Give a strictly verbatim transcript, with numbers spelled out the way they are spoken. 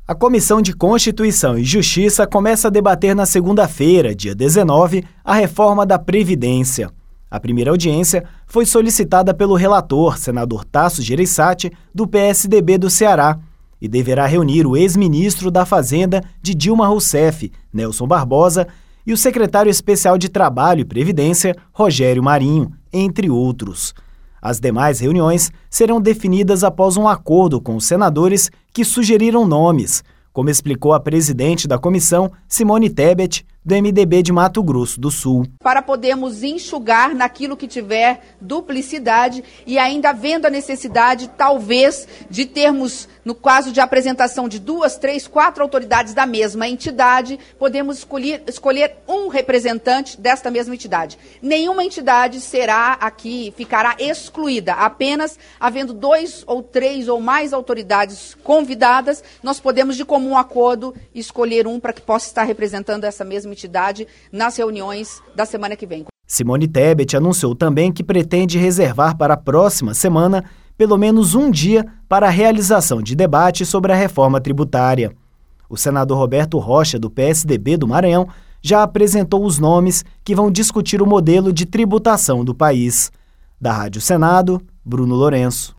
A Comissão de Constituição e Justiça começa a debater na segunda-feira, dia dezenove, a reforma da Previdência. A primeira audiência foi solicitada pelo relator, senador Tasso Gereissati, do P S D B do Ceará, e deverá reunir o ex-ministro da Fazenda de Dilma Rousseff, Nelson Barbosa, e o secretário especial de Trabalho e Previdência, Rogério Marinho, entre outros. As demais reuniões serão definidas após um acordo com os senadores que sugeriram nomes, como explicou a presidente da comissão, Simone Tebet, do M D B de Mato Grosso do Sul. Para podermos enxugar naquilo que tiver duplicidade e ainda havendo a necessidade, talvez, de termos, no caso de apresentação de duas, três, quatro autoridades da mesma entidade, podemos escolher, escolher um representante desta mesma entidade. Nenhuma entidade será aqui, ficará excluída, apenas havendo dois ou três ou mais autoridades convidadas, nós podemos, de comum acordo, escolher um para que possa estar representando essa mesma entidade nas reuniões da semana que vem. Simone Tebet anunciou também que pretende reservar para a próxima semana pelo menos um dia para a realização de debate sobre a reforma tributária. O senador Roberto Rocha, do P S D B do Maranhão, já apresentou os nomes que vão discutir o modelo de tributação do país. Da Rádio Senado, Bruno Lourenço.